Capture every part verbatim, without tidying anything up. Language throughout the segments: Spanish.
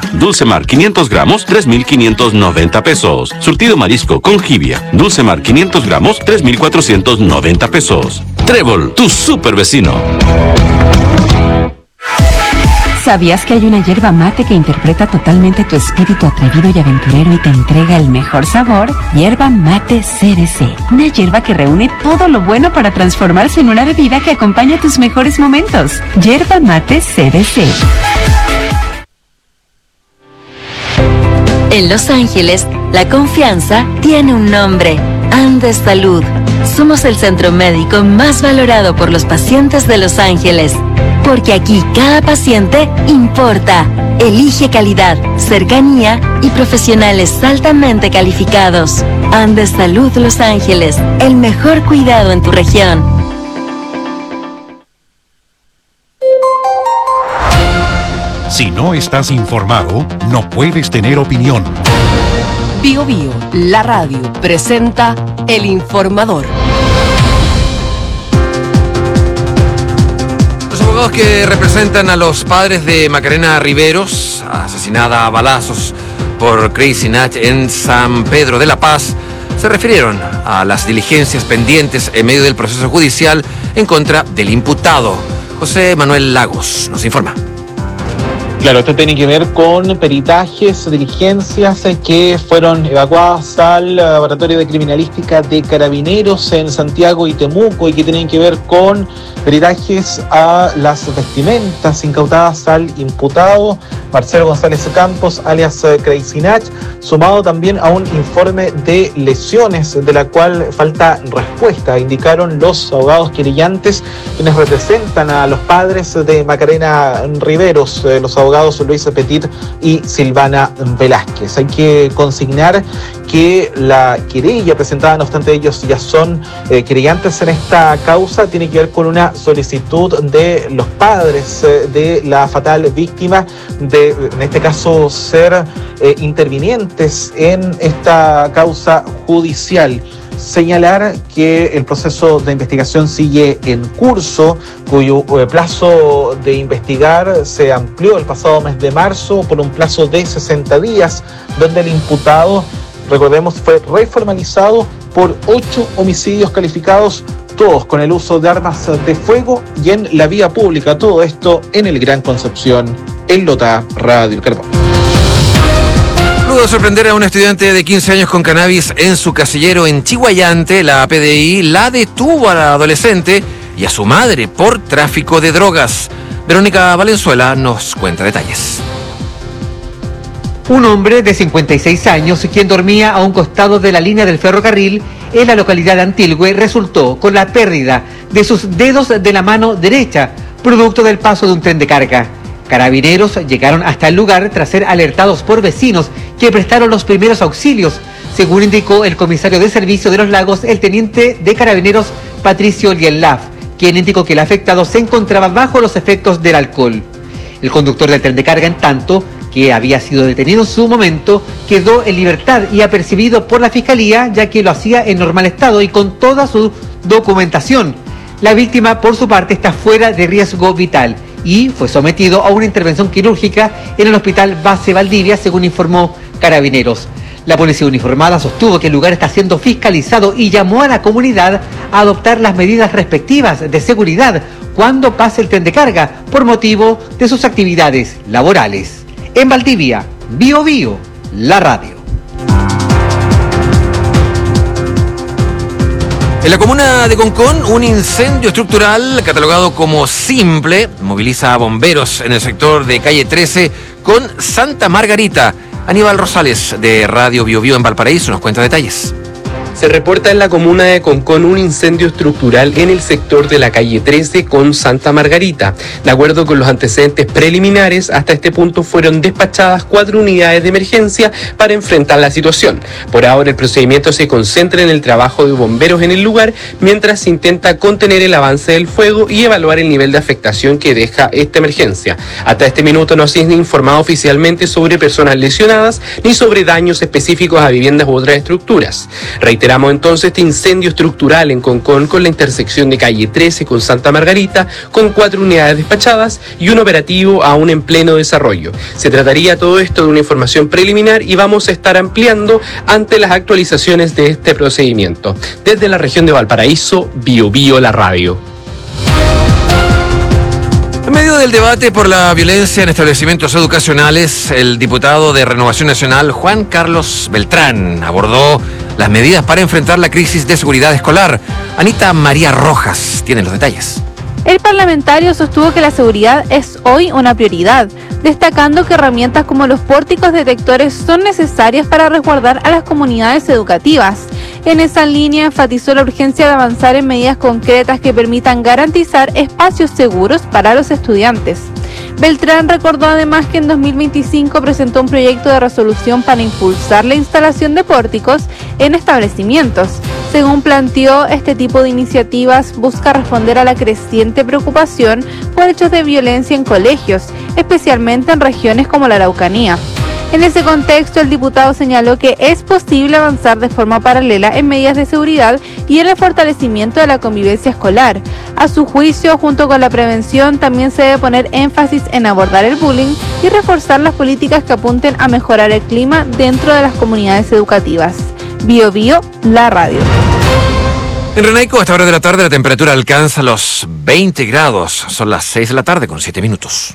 Dulce Mar quinientos gramos, tres mil quinientos noventa pesos. Surtido marisco con jibia. Dulce Mar quinientos gramos, tres mil cuatrocientos noventa pesos. Trébol, tu super vecino. ¿Sabías que hay una yerba mate que interpreta totalmente tu espíritu atrevido y aventurero y te entrega el mejor sabor? Yerba Mate C D C. Una yerba que reúne todo lo bueno para transformarse en una bebida que acompaña tus mejores momentos. Yerba Mate C D C. En Los Ángeles, la confianza tiene un nombre: Andes Salud. Somos el centro médico más valorado por los pacientes de Los Ángeles. Porque aquí cada paciente importa. Elige calidad, cercanía y profesionales altamente calificados. Andes Salud Los Ángeles, el mejor cuidado en tu región. Si no estás informado, no puedes tener opinión. Bio Bio, la radio, presenta El Informador. Los abogados que representan a los padres de Macarena Riveros, asesinada a balazos por Crazy Nach en San Pedro de la Paz, se refirieron a las diligencias pendientes en medio del proceso judicial en contra del imputado. José Manuel Lagos nos informa. Claro, esto tiene que ver con peritajes, diligencias que fueron evacuadas al laboratorio de criminalística de Carabineros en Santiago y Temuco y que tienen que ver con peritajes a las vestimentas incautadas al imputado Marcelo González Campos, alias Crazy Nach, sumado también a un informe de lesiones de la cual falta respuesta, indicaron los abogados querellantes quienes representan a los padres de Macarena Riveros, eh, los abogados Luis Petit y Silvana Velázquez. Hay que consignar que la querella presentada, no obstante ellos ya son eh, querellantes en esta causa, tiene que ver con una solicitud de los padres eh, de la fatal víctima de, en este caso, ser eh, intervinientes en esta causa judicial. Señalar que el proceso de investigación sigue en curso, cuyo eh, plazo de investigar se amplió el pasado mes de marzo por un plazo de sesenta días, donde el imputado, recordemos, fue reformalizado por ocho homicidios calificados, todos con el uso de armas de fuego y en la vía pública. Todo esto en el Gran Concepción, en Lota, Radio Carbón. Luego de sorprender a un estudiante de quince años con cannabis en su casillero en Chihuayante, la P D I la detuvo a la adolescente y a su madre por tráfico de drogas. Verónica Valenzuela nos cuenta detalles. Un hombre de cincuenta y seis años, quien dormía a un costado de la línea del ferrocarril en la localidad de Antilgüe, resultó con la pérdida de sus dedos de la mano derecha, producto del paso de un tren de carga. Carabineros llegaron hasta el lugar tras ser alertados por vecinos que prestaron los primeros auxilios, según indicó el comisario de servicio de Los Lagos, el teniente de Carabineros Patricio Lielaf, quien indicó que el afectado se encontraba bajo los efectos del alcohol. El conductor del tren de carga, en tanto, que había sido detenido en su momento, quedó en libertad y apercibido por la Fiscalía, ya que lo hacía en normal estado y con toda su documentación. La víctima, por su parte, está fuera de riesgo vital y fue sometido a una intervención quirúrgica en el Hospital Base Valdivia, según informó Carabineros. La policía uniformada sostuvo que el lugar está siendo fiscalizado y llamó a la comunidad a adoptar las medidas respectivas de seguridad cuando pase el tren de carga por motivo de sus actividades laborales. En Valdivia, Bio Bio, la radio. En la comuna de Concón, un incendio estructural catalogado como simple moviliza a bomberos en el sector de calle trece con Santa Margarita. Aníbal Rosales, de Radio Bio Bio en Valparaíso, nos cuenta detalles. Se reporta en la comuna de Concón un incendio estructural en el sector de la calle trece con Santa Margarita. De acuerdo con los antecedentes preliminares, hasta este punto fueron despachadas cuatro unidades de emergencia para enfrentar la situación. Por ahora el procedimiento se concentra en el trabajo de bomberos en el lugar, mientras se intenta contener el avance del fuego y evaluar el nivel de afectación que deja esta emergencia. Hasta este minuto no se ha informado oficialmente sobre personas lesionadas ni sobre daños específicos a viviendas u otras estructuras. Reitero Reiteramos entonces este incendio estructural en Concón con la intersección de calle trece con Santa Margarita, con cuatro unidades despachadas y un operativo aún en pleno desarrollo. Se trataría todo esto de una información preliminar y vamos a estar ampliando ante las actualizaciones de este procedimiento. Desde la región de Valparaíso, Bio Bio la radio. En medio del debate por la violencia en establecimientos educacionales, el diputado de Renovación Nacional, Juan Carlos Beltrán, abordó las medidas para enfrentar la crisis de seguridad escolar. Anita María Rojas tiene los detalles. El parlamentario sostuvo que la seguridad es hoy una prioridad, destacando que herramientas como los pórticos detectores son necesarias para resguardar a las comunidades educativas. En esa línea enfatizó la urgencia de avanzar en medidas concretas que permitan garantizar espacios seguros para los estudiantes. Beltrán recordó además que en dos mil veinticinco presentó un proyecto de resolución para impulsar la instalación de pórticos en establecimientos. Según planteó, este tipo de iniciativas busca responder a la creciente preocupación por hechos de violencia en colegios, especialmente en regiones como la Araucanía. En ese contexto, el diputado señaló que es posible avanzar de forma paralela en medidas de seguridad y en el fortalecimiento de la convivencia escolar. A su juicio, junto con la prevención, también se debe poner énfasis en abordar el bullying y reforzar las políticas que apunten a mejorar el clima dentro de las comunidades educativas. Bio Bio, la radio. En Renaico, a esta hora de la tarde, la temperatura alcanza los veinte grados. Son las seis de la tarde con siete minutos.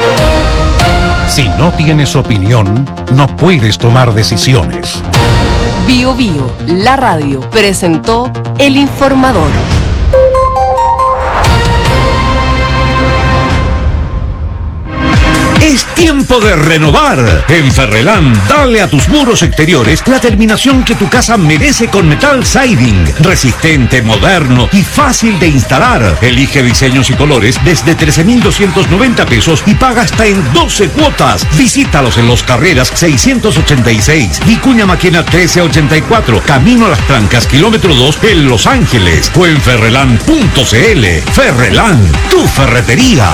Si no tienes opinión, no puedes tomar decisiones. Bio Bio, la radio, presentó El Informador. Es tiempo de renovar. En Ferrelán, dale a tus muros exteriores la terminación que tu casa merece con Metal Siding. Resistente, moderno y fácil de instalar. Elige diseños y colores desde trece mil doscientos noventa pesos y paga hasta en doce cuotas. Visítalos en Los Carreras seiscientos ochenta y seis, Vicuña Maquena trece ochenta y cuatro, Camino a las Trancas, kilómetro dos, en Los Ángeles. O en ferrelán punto cl. Ferrelán, tu ferretería.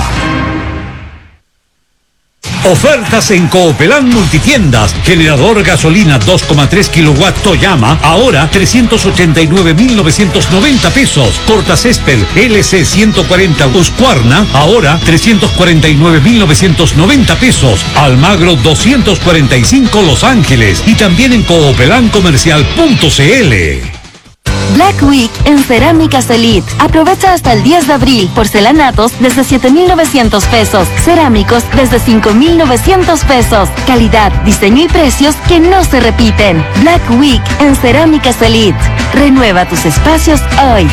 Ofertas en Coopelán Multitiendas. Generador gasolina dos coma tres kilowatts Toyama, ahora trescientos ochenta y nueve mil novecientos noventa pesos. Cortacésped L C ciento cuarenta Husqvarna, ahora trescientos cuarenta y nueve mil novecientos noventa pesos. Almagro doscientos cuarenta y cinco Los Ángeles. Y también en coopelán comercial punto cl. Black Week en Cerámicas Elite. Aprovecha hasta el diez de abril. Porcelanatos desde siete mil novecientos pesos. Cerámicos desde cinco mil novecientos pesos. Calidad, diseño y precios que no se repiten. Black Week en Cerámicas Elite. Renueva tus espacios hoy.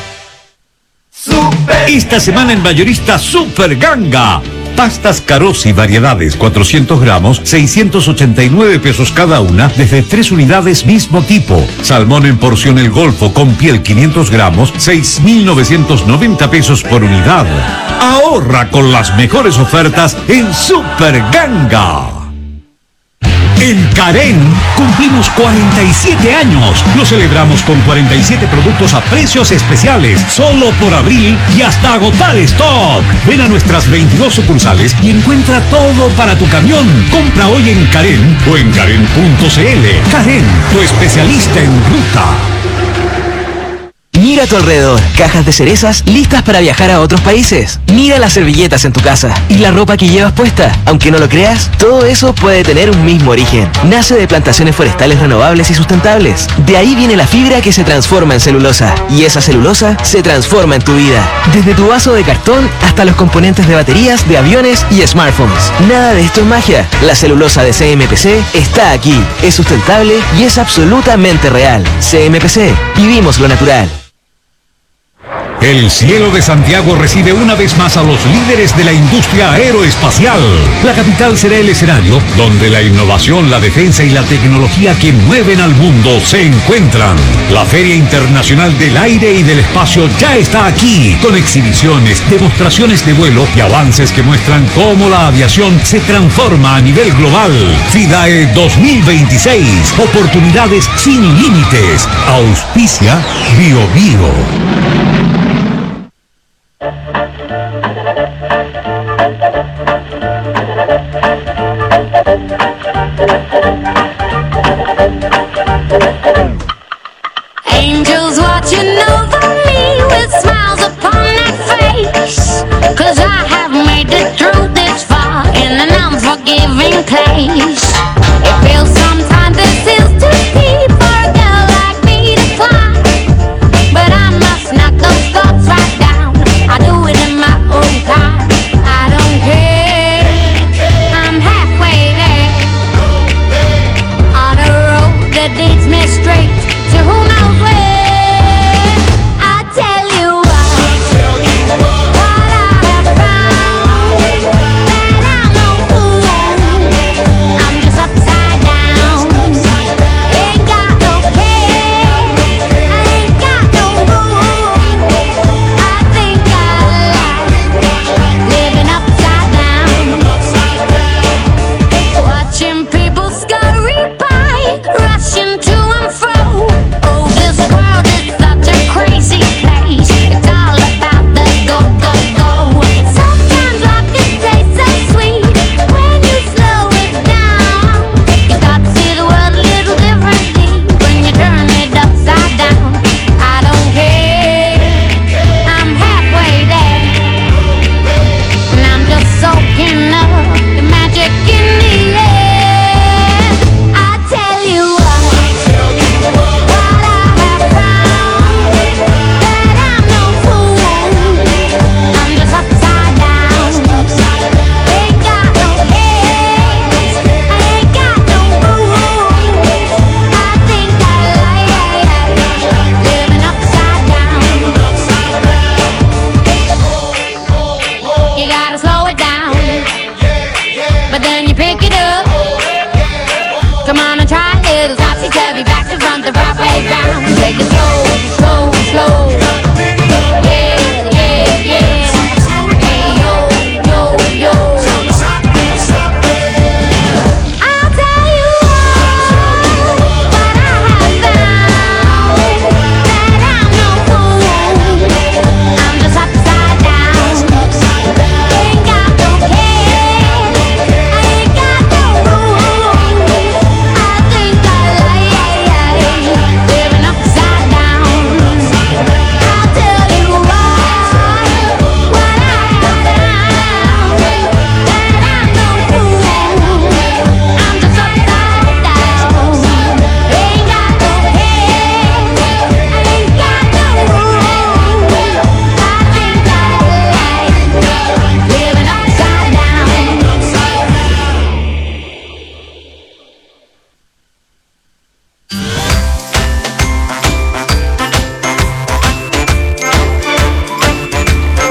Esta semana en Mayorista Super Ganga. Pastas Carosi variedades, cuatrocientos gramos, seiscientos ochenta y nueve pesos cada una, desde tres unidades mismo tipo. Salmón en porción El Golfo con piel quinientos gramos, seis mil novecientos noventa pesos por unidad. Ahorra con las mejores ofertas en Super Ganga. En Carén cumplimos cuarenta y siete años. Lo celebramos con cuarenta y siete productos a precios especiales, solo por abril y hasta agotar stock. Ven a nuestras veintidós sucursales y encuentra todo para tu camión. Compra hoy en Carén o en carén punto cl. Carén, tu especialista en ruta. Mira a tu alrededor, cajas de cerezas listas para viajar a otros países. Mira las servilletas en tu casa y la ropa que llevas puesta. Aunque no lo creas, todo eso puede tener un mismo origen. Nace de plantaciones forestales renovables y sustentables. De ahí viene la fibra que se transforma en celulosa. Y esa celulosa se transforma en tu vida. Desde tu vaso de cartón hasta los componentes de baterías, de aviones y smartphones. Nada de esto es magia. La celulosa de C M P C está aquí. Es sustentable y es absolutamente real. C M P C. Vivimos lo natural. El cielo de Santiago recibe una vez más a los líderes de la industria aeroespacial. La capital será el escenario donde la innovación, la defensa y la tecnología que mueven al mundo se encuentran. La Feria Internacional del Aire y del Espacio ya está aquí, con exhibiciones, demostraciones de vuelo y avances que muestran cómo la aviación se transforma a nivel global. FIDAE dos mil veintiséis, oportunidades sin límites. Auspicia Bio Bio.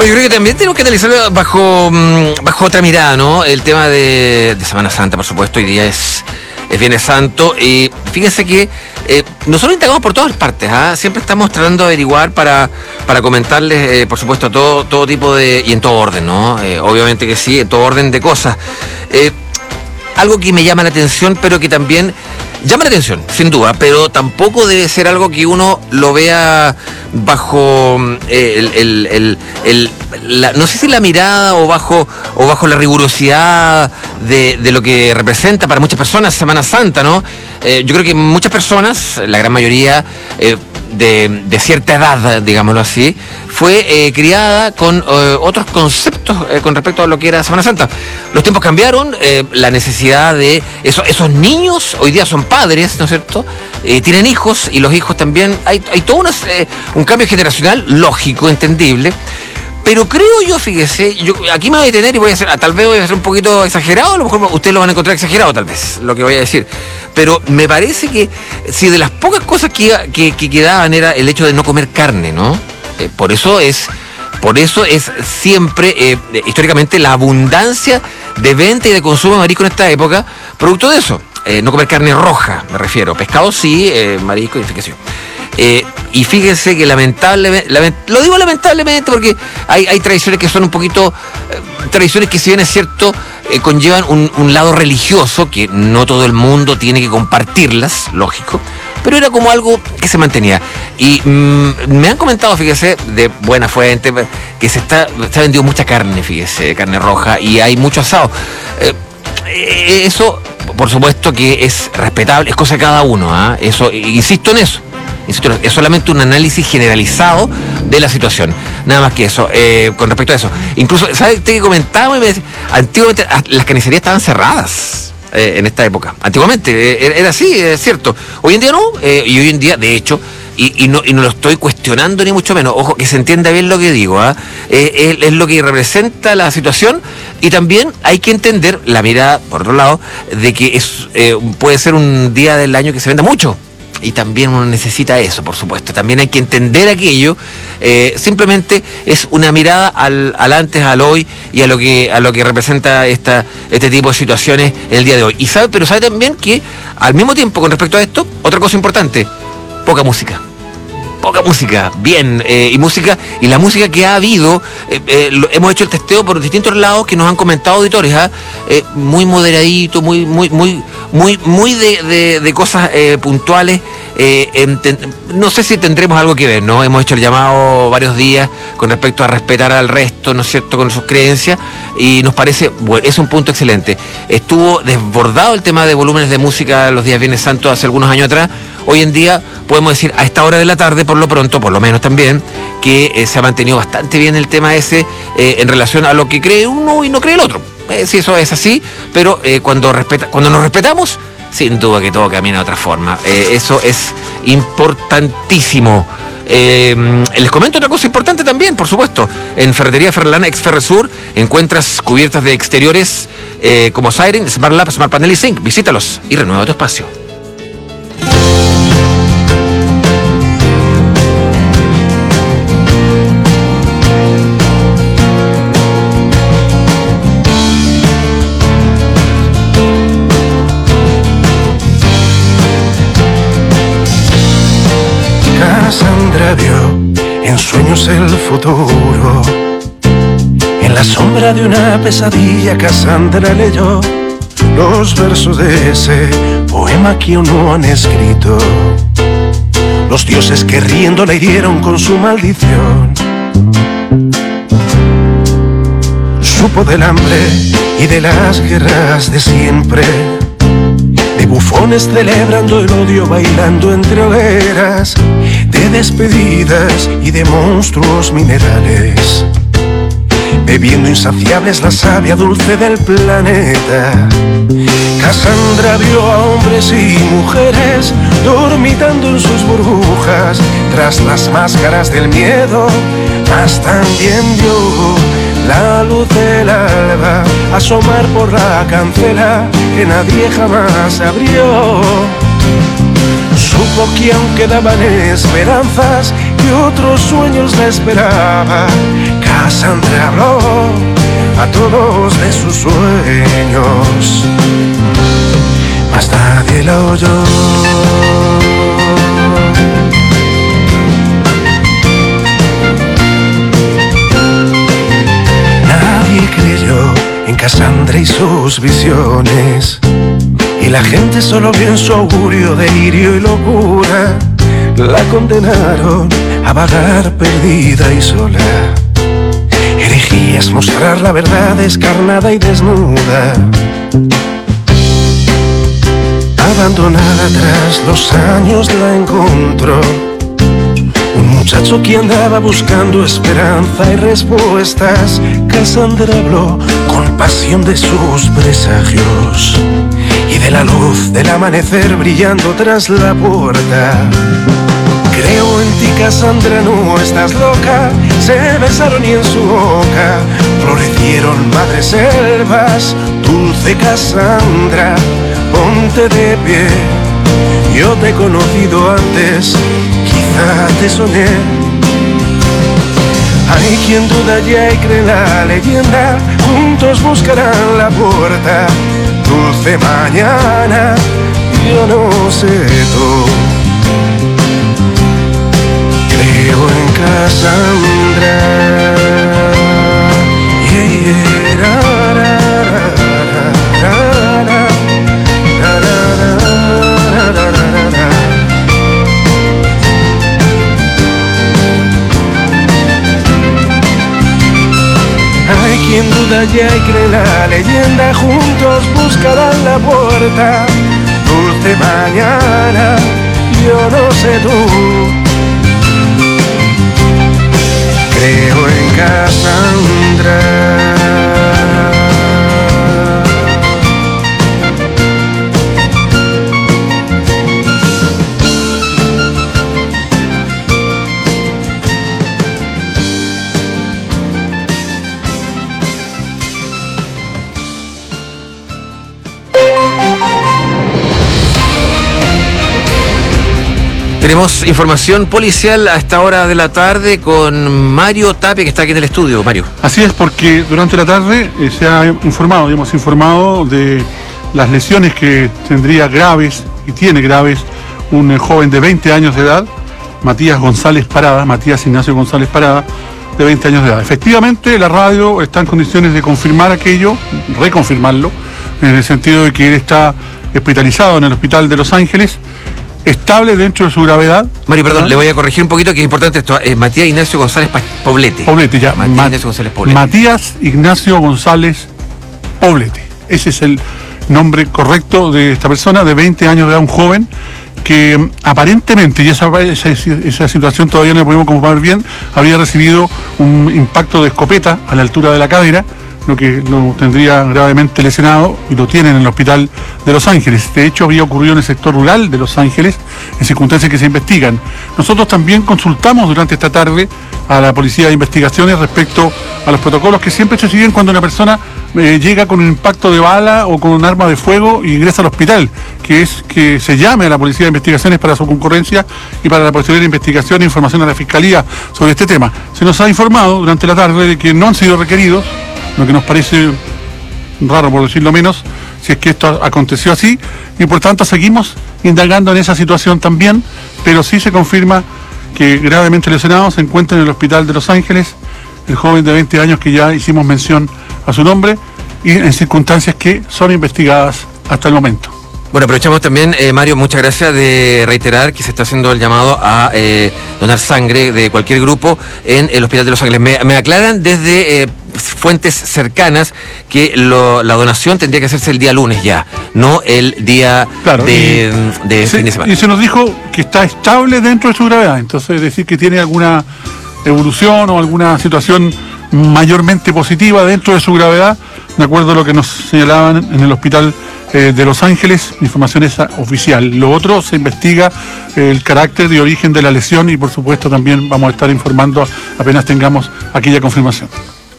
yo creo que también tenemos que analizarlo bajo, bajo otra mirada, ¿no? El tema de, de Semana Santa, por supuesto, hoy día es, es Viernes Santo. Y fíjense que eh, nosotros indagamos por todas partes, ¿ah? Siempre estamos tratando de averiguar para, para comentarles, eh, por supuesto, todo, todo tipo de... y en todo orden, ¿no? Eh, obviamente que sí, en todo orden de cosas. Eh, algo que me llama la atención, pero que también... llama la atención, sin duda, pero tampoco debe ser algo que uno lo vea bajo eh, el, el, el, el la, no sé si la mirada o bajo o bajo la rigurosidad de, de lo que representa para muchas personas Semana Santa, ¿no? Eh, yo creo que muchas personas, la gran mayoría eh, de, de cierta edad, digámoslo así, fue eh, criada con eh, otros conceptos eh, con respecto a lo que era Semana Santa. Los tiempos cambiaron, eh, la necesidad de eso, esos niños hoy día son padres, ¿no es cierto? Eh, tienen hijos y los hijos también, hay, hay todo una, eh, un cambio generacional lógico, entendible. Pero creo yo, fíjese, yo aquí me voy a detener y voy a hacer, tal vez voy a ser un poquito exagerado, a lo mejor ustedes lo van a encontrar exagerado tal vez, lo que voy a decir. Pero me parece que si de las pocas cosas que, que, que quedaban era el hecho de no comer carne, ¿no? Eh, por eso es, por eso es siempre, eh, históricamente, la abundancia de venta y de consumo de marisco en esta época, producto de eso. Eh, no comer carne roja, me refiero. Pescado sí, eh, marisco, identificación. Eh, y fíjense que lamentablemente, lament, lo digo lamentablemente porque hay, hay tradiciones que son un poquito, eh, tradiciones que si bien es cierto, eh, conllevan un, un lado religioso, que no todo el mundo tiene que compartirlas, lógico, pero era como algo que se mantenía. Y mmm, me han comentado, fíjese, de buena fuente, que se está, se ha vendido mucha carne, fíjese, carne roja, y hay mucho asado. Eh, eso, por supuesto que es respetable, es cosa de cada uno, ¿eh? Eso, insisto en eso. Es solamente un análisis generalizado de la situación. Nada más que eso. Eh, con respecto a eso. Incluso, ¿sabes? Usted que comentaba, y me decía, antiguamente las carnicerías estaban cerradas eh, en esta época. Antiguamente, eh, era así, es cierto. Hoy en día no. Eh, y hoy en día, de hecho, y, y, no, y no lo estoy cuestionando ni mucho menos. Ojo, que se entienda bien lo que digo. ¿eh? Eh, es, es lo que representa la situación. Y también hay que entender la mirada, por otro lado, de que es eh, puede ser un día del año que se venda mucho. Y también uno necesita eso, por supuesto. También hay que entender aquello. Eh, simplemente es una mirada al, al antes, al hoy y a lo que a lo que representa esta este tipo de situaciones en el día de hoy. Y sabe, pero sabe también que al mismo tiempo, con respecto a esto, otra cosa importante, poca música. Poca música, bien, eh, y música, y la música que ha habido, eh, eh, lo, hemos hecho el testeo por distintos lados que nos han comentado auditores, ¿eh? Eh, muy moderadito, muy, muy, muy, muy, muy de, de, de cosas eh, puntuales. Eh, enten, no sé si tendremos algo que ver, ¿no? Hemos hecho el llamado varios días con respecto a respetar al resto, ¿no es cierto?, con sus creencias, y nos parece, bueno, es un punto excelente. Estuvo desbordado el tema de volúmenes de música los días Viernes Santos hace algunos años atrás. Hoy en día podemos decir a esta hora de la tarde, por lo pronto, por lo menos también, que eh, se ha mantenido bastante bien el tema ese eh, en relación a lo que cree uno y no cree el otro. Eh, sí, eso es así, pero eh, cuando respeta, cuando nos respetamos, sin duda que todo camina de otra forma. Eh, eso es importantísimo. Eh, les comento otra cosa importante también, por supuesto. En Ferretería Ferralana ex Ferresur encuentras cubiertas de exteriores eh, como Siren, Smart Lab, Smart Panel y Zinc. Visítalos y renueva tu espacio. Cassandra vio en sueños el futuro. En la sombra de una pesadilla Cassandra leyó los versos de ese poema que aún no han escrito. Los dioses que riendo la hirieron con su maldición. Supo del hambre y de las guerras de siempre, de bufones celebrando el odio, bailando entre hogueras, de despedidas y de monstruos minerales, bebiendo insaciables la savia dulce del planeta. Cassandra vio a hombres y mujeres dormitando en sus burbujas tras las máscaras del miedo, mas también vio la luz del alba asomar por la cancela que nadie jamás abrió. Supo que aún quedaban esperanzas y que otros sueños la esperaba. Cassandra habló a todos de sus sueños, mas nadie la oyó. Nadie creyó en Cassandra y sus visiones, y la gente solo vio en su augurio delirio y locura. La condenaron a vagar perdida y sola. Herejías mostrar la verdad descarnada y desnuda. Abandonada tras los años la encontró un muchacho que andaba buscando esperanza y respuestas. Cassandra habló con pasión de sus presagios y de la luz del amanecer brillando tras la puerta. Creo en ti, Cassandra, no estás loca. Se besaron y en su boca florecieron madres selvas. Dulce Cassandra, ponte de pie. Yo te he conocido antes, quizá te soñé. Hay quien duda ya y cree la leyenda. Juntos buscarán la puerta. Dulce mañana, yo no sé tú. Creo en Cassandra. Yeah, yeah, ra, ra, ra, ra, ra, ra, ra, ra, ra, ra. Hay quien duda ya y cree la leyenda. Juntos buscarán la puerta. Dulce mañana, yo no sé tú. Creo en Cassandra. Tenemos información policial a esta hora de la tarde con Mario Tapia, que está aquí en el estudio. Mario. Así es, porque durante la tarde eh, se ha informado, hemos informado de las lesiones que tendría graves y tiene graves un eh, joven de veinte años de edad, Matías González Parada, Matías Ignacio González Parada, de veinte años de edad. Efectivamente, la radio está en condiciones de confirmar aquello, reconfirmarlo, en el sentido de que él está hospitalizado en el hospital de Los Ángeles, estable dentro de su gravedad. Mario, perdón, ¿verdad? Le voy a corregir un poquito, que es importante esto. Eh, Matías Ignacio González Poblete. Poblete, ya. Matías Ma Ignacio González Poblete. Matías Ignacio González Poblete. Ese es el nombre correcto de esta persona, de veinte años de edad, un joven que aparentemente, y esa, esa, esa situación todavía no la podemos comprobar bien, habría recibido un impacto de escopeta a la altura de la cadera, lo que lo tendría gravemente lesionado, y lo tienen en el hospital de Los Ángeles. De hecho, había ocurrido en el sector rural de Los Ángeles, en circunstancias que se investigan. Nosotros también consultamos durante esta tarde a la Policía de Investigaciones respecto a los protocolos que siempre se siguen cuando una persona eh, llega con un impacto de bala o con un arma de fuego y ingresa al hospital, que es que se llame a la Policía de Investigaciones para su concurrencia y para la posterior investigación e información a la Fiscalía sobre este tema. Se nos ha informado durante la tarde de que no han sido requeridos, lo que nos parece raro, por decirlo menos, si es que esto aconteció así, y por tanto seguimos indagando en esa situación también, pero sí se confirma que gravemente lesionado se encuentra en el hospital de Los Ángeles el joven de veinte años que ya hicimos mención a su nombre, y en circunstancias que son investigadas hasta el momento. Bueno, aprovechamos también, eh, Mario, muchas gracias, de reiterar que se está haciendo el llamado a eh, donar sangre de cualquier grupo en el Hospital de Los Ángeles. Me, me aclaran desde eh, fuentes cercanas que lo, la donación tendría que hacerse el día lunes ya, no el día claro, de, y, de se, fin de semana. Y se nos dijo que está estable dentro de su gravedad, entonces es decir que tiene alguna evolución o alguna situación mayormente positiva dentro de su gravedad, de acuerdo a lo que nos señalaban en el hospital eh, de Los Ángeles. La información es oficial. Lo otro, se investiga eh, el carácter y origen de la lesión, y por supuesto también vamos a estar informando apenas tengamos aquella confirmación.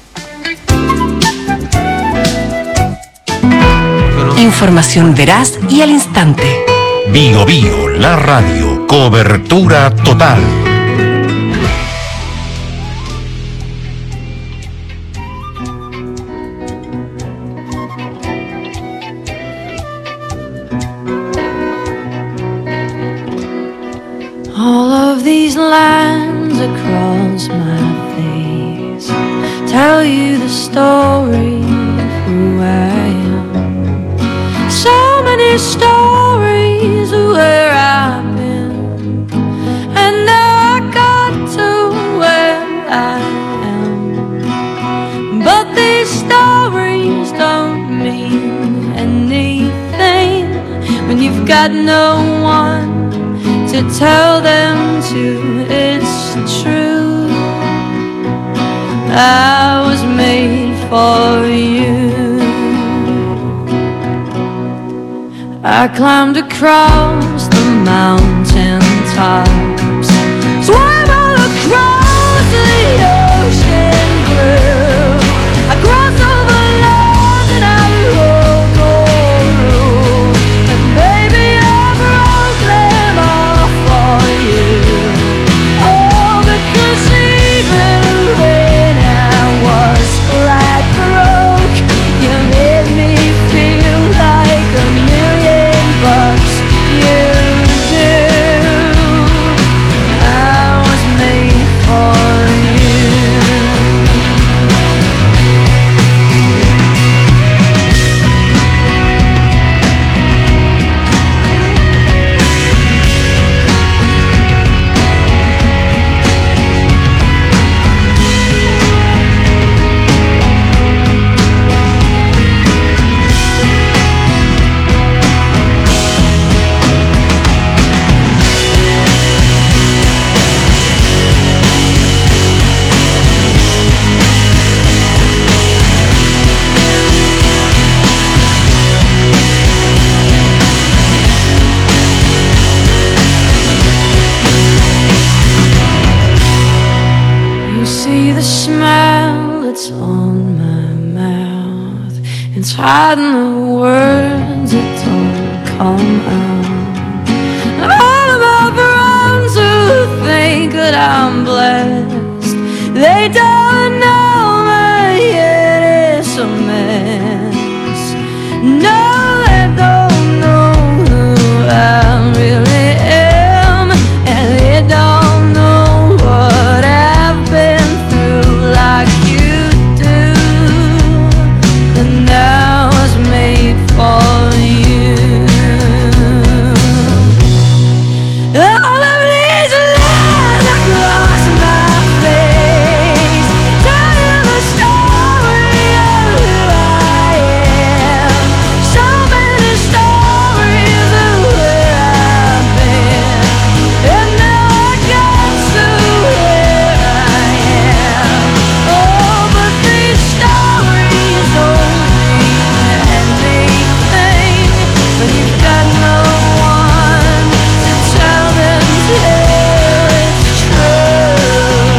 Información veraz y al instante. Bio Bio, la radio. Cobertura total. lines across my face tell you the story of who I am. So many stories of where I've been, and now I got to where I am. But these stories don't mean anything when you've got no one to tell them to. It's true, I was made for you. I climbed across the mountain tops, swam all across the ocean blue. I crossed over land and I broke all rules, and baby I broke them all for you. Oh, because even when I was flat broke, you made me feel like a million bucks. You do. I was made for you. You see the smile that's on my mouth, it's hiding the words that don't come out. And all of my friends who think that I'm blessed, they don't know my head is a mess. No, they don't know who I really am, and they don't know what I've been through like you do. And I was made for you. All of these lines across my face tell you the story of who I am. So many stories of where I've been, and now I got to where I am. Oh, but these stories don't mean anything when you've got no one to tell them it's true.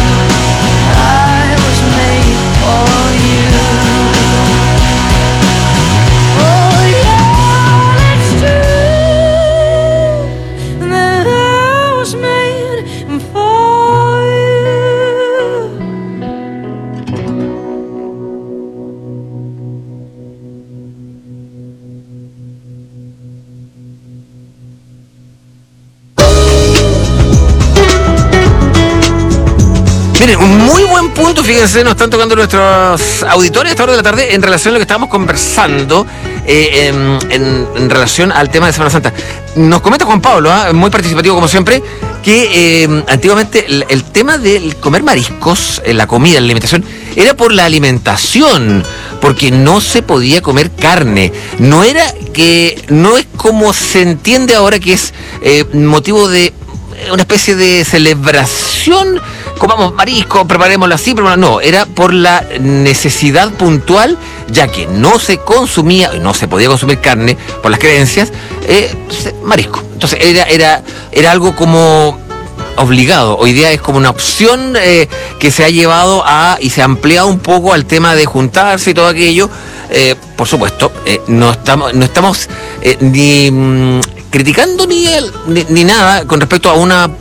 I was made for you. Oh yeah, that's true, that I was made for you. Miren, un muy buen punto, fíjense, nos están tocando nuestros auditores a esta hora de la tarde en relación a lo que estábamos conversando eh, en, en- en relación al tema de Semana Santa. Nos comenta Juan Pablo, ¿ah? Muy participativo como siempre, que eh, antiguamente el, el tema del comer mariscos, eh, la comida, la alimentación, era por la alimentación, porque no se podía comer carne. No era que, no es como se entiende ahora que es eh, motivo de una especie de celebración, comamos marisco, preparémoslo así, preparémoslo. No, era por la necesidad puntual, ya que no se consumía, no se podía consumir carne por las creencias, eh, marisco. Entonces era, era, era algo como obligado. Hoy día es como una opción eh, que se ha llevado a y se ha ampliado un poco al tema de juntarse y todo aquello. Eh, por supuesto, eh, no estamos, no estamos eh, ni mm, criticando ni, el- ni, ni nada con respecto a una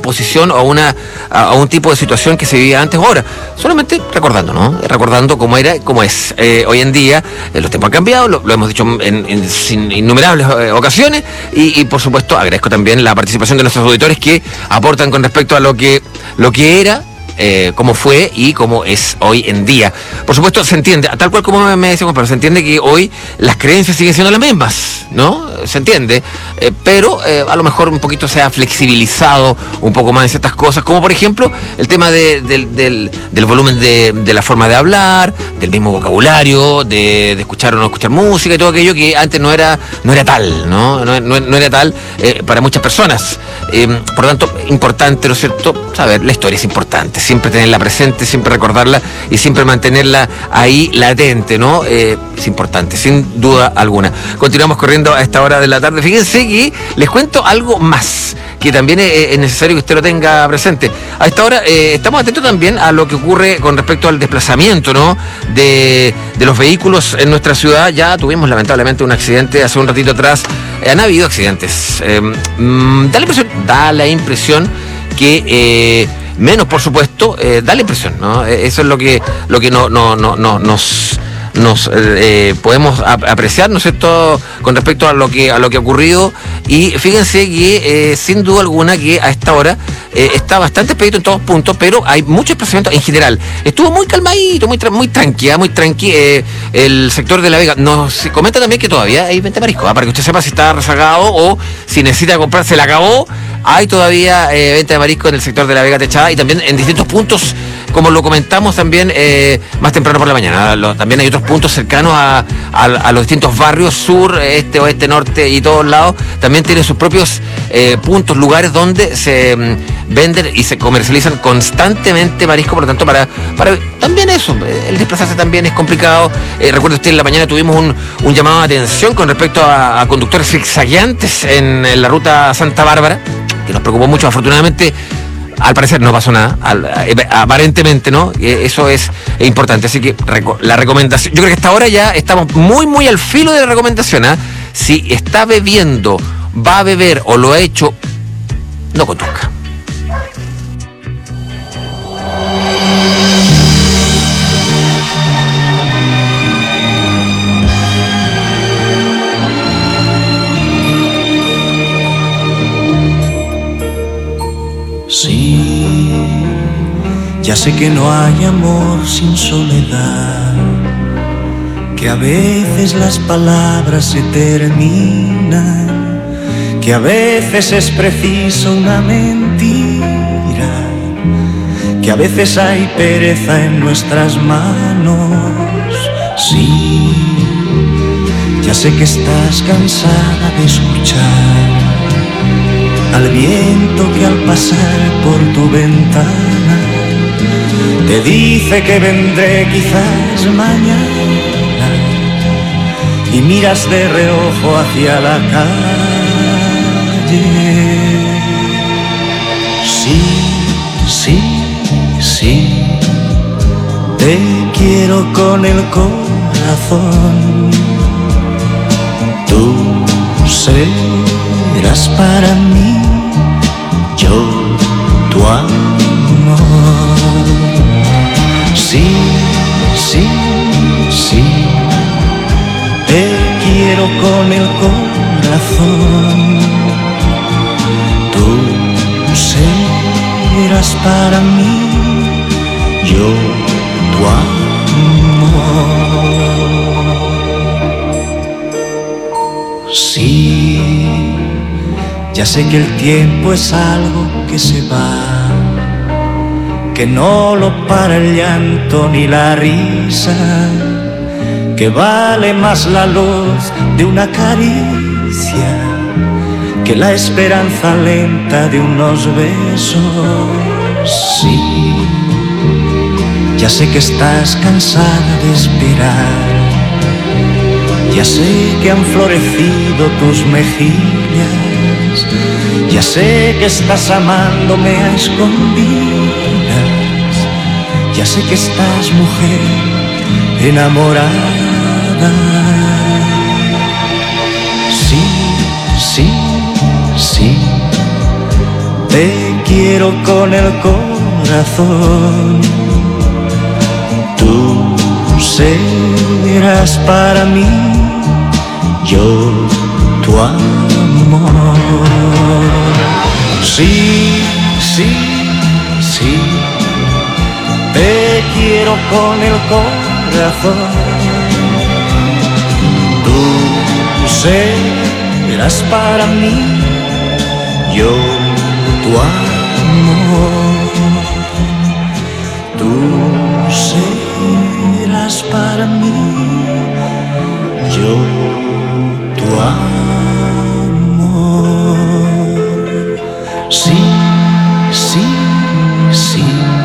posición o a, una, a, a un tipo de situación que se vivía antes o ahora. Solamente recordando, ¿no? Recordando cómo era, cómo es. Eh, hoy en día eh, los tiempos han cambiado, lo, lo hemos dicho en, en, en innumerables eh, ocasiones y, y por supuesto agradezco también la participación de nuestros auditores que aportan con respecto a lo que, lo que era, Eh, cómo fue y cómo es hoy en día. Por supuesto, se entiende, tal cual como me decíamos, pero se entiende que hoy las creencias siguen siendo las mismas, ¿no? Se entiende, eh, pero eh, a lo mejor un poquito se ha flexibilizado un poco más en ciertas cosas, como por ejemplo el tema de, de, del, del volumen de, de la forma de hablar, del mismo vocabulario, de, de escuchar o no escuchar música y todo aquello que antes no era, no era tal, ¿no? No, no, no era tal eh, para muchas personas. Eh, por lo tanto, importante, ¿no es cierto? Saber, la historia es importante. Siempre tenerla presente, siempre recordarla y siempre mantenerla ahí latente, ¿no? Eh, es importante, sin duda alguna. Continuamos corriendo a esta hora de la tarde. Fíjense que les cuento algo más, que también es, es necesario que usted lo tenga presente. A esta hora eh, estamos atentos también a lo que ocurre con respecto al desplazamiento, ¿no? De, de los vehículos en nuestra ciudad. Ya tuvimos lamentablemente un accidente hace un ratito atrás. Eh, han habido accidentes. Eh, mmm, da la impresión, da la impresión que... Eh, menos, por supuesto, eh, da la impresión, ¿no? Eso es lo que lo que no, no, no, no nos nos eh, podemos ap- apreciar, ¿no es cierto?, con respecto a lo que a lo que ha ocurrido. Y fíjense que eh, sin duda alguna que a esta hora eh, está bastante expedito en todos puntos, pero hay mucho desplazamiento en general. Estuvo muy calmadito, muy tra- muy tranquila, muy tranqui eh, el sector de La Vega. Nos comenta también que todavía hay venta de marisco, ¿eh? Para que usted sepa si está rezagado o si necesita comprar, se la acabó. Hay todavía eh, venta de marisco en el sector de La Vega Techada y también en distintos puntos, como lo comentamos también eh, más temprano por la mañana. Lo, también hay otros puntos cercanos a, a, a los distintos barrios, sur, este, oeste, norte y todos lados. También tienen sus propios eh, puntos, lugares donde se mm, venden y se comercializan constantemente marisco. Por lo tanto, para, para también eso, el desplazarse también es complicado. Eh, recuerda usted, en la mañana tuvimos un, un llamado de atención con respecto a, a conductores zigzagueantes en, en la ruta Santa Bárbara, que nos preocupó mucho. Afortunadamente, al parecer no pasó nada, al, aparentemente, ¿no? Eso es importante, así que reco- la recomendación, yo creo que hasta ahora ya estamos muy, muy al filo de la recomendación, ¿eh? Si está bebiendo, va a beber o lo ha hecho, no conduzca. Sí, ya sé que no hay amor sin soledad, que a veces las palabras se terminan, que a veces es preciso una mentira, que a veces hay pereza en nuestras manos. Sí, ya sé que estás cansada de escuchar al viento que al pasar por tu ventana te dice que vendré quizás mañana, y miras de reojo hacia la calle. Sí, sí, sí, te quiero con el corazón. Tú serás para mí, yo tu amor. Sí, sí, sí, te quiero con el corazón. Tú serás para mí, yo tu amor. Sí, ya sé que el tiempo es algo que se va, que no lo para el llanto ni la risa, que vale más la luz de una caricia que la esperanza lenta de unos besos. Sí, ya sé que estás cansada de esperar, ya sé que han florecido tus mejillas, ya sé que estás amándome a escondidas, ya sé que estás, mujer, enamorada. Sí, sí, sí, te quiero con el corazón. Tú serás para mí, yo tu amor. Sí, sí, sí, te quiero con el corazón. Tú serás para mí, yo tu amor. Tú serás para mí, yo tu amor. Sí, sí, sí.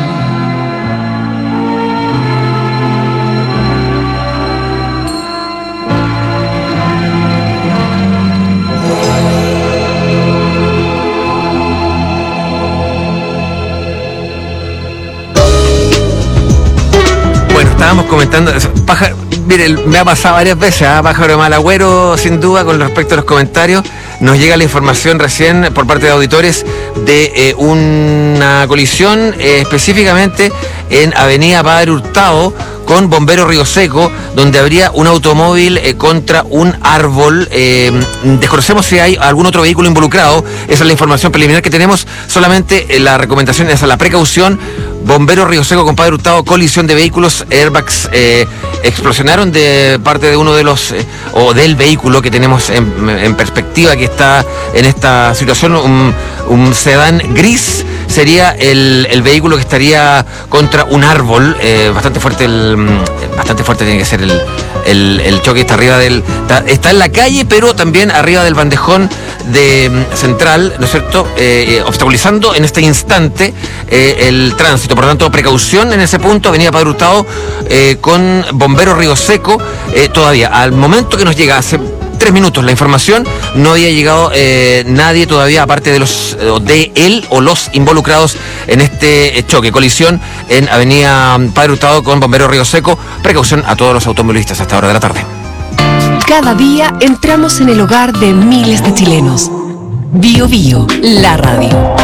Estábamos comentando, pájaro, mire, me ha pasado varias veces, ¿eh? Pájaro de mal agüero, sin duda, con respecto a los comentarios. Nos llega la información recién por parte de auditores de eh, una colisión eh, específicamente en Avenida Padre Hurtado con Bombero Río Seco, donde habría un automóvil eh, contra un árbol. Eh, desconocemos si hay algún otro vehículo involucrado. Esa es la información preliminar que tenemos. Solamente eh, la recomendación es a la precaución. Bombero Río Seco con Padre Hurtado, colisión de vehículos, airbags eh, explosionaron de parte de uno de los, eh, o del vehículo que tenemos en, en perspectiva que está en esta situación, un, un sedán gris, sería el, el vehículo que estaría contra un árbol, eh, bastante fuerte, el, bastante fuerte tiene que ser el, el, el choque, está arriba del, está, está en la calle, pero también arriba del bandejón de central, ¿no es cierto?, eh, obstaculizando en este instante eh, el tránsito. Por lo tanto, precaución en ese punto, Avenida Padre Hurtado eh, con Bombero Río Seco. Eh, todavía, al momento que nos llega, hace tres minutos la información, no había llegado eh, nadie todavía, aparte de los de él o los involucrados en este choque, colisión en Avenida Padre Hurtado con Bombero Río Seco. Precaución a todos los automovilistas a esta hora de la tarde. Cada día entramos en el hogar de miles de chilenos. Bio Bio, la radio.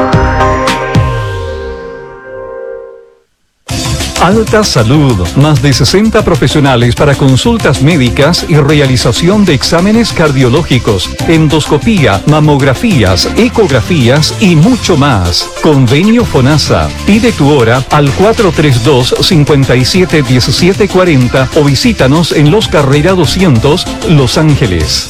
Alta Salud, más de sesenta profesionales para consultas médicas y realización de exámenes cardiológicos, endoscopía, mamografías, ecografías y mucho más. Convenio FONASA. Pide tu hora al cuatro tres dos, cinco siete uno siete cuatro cero o visítanos en Los Carrera doscientos, Los Ángeles.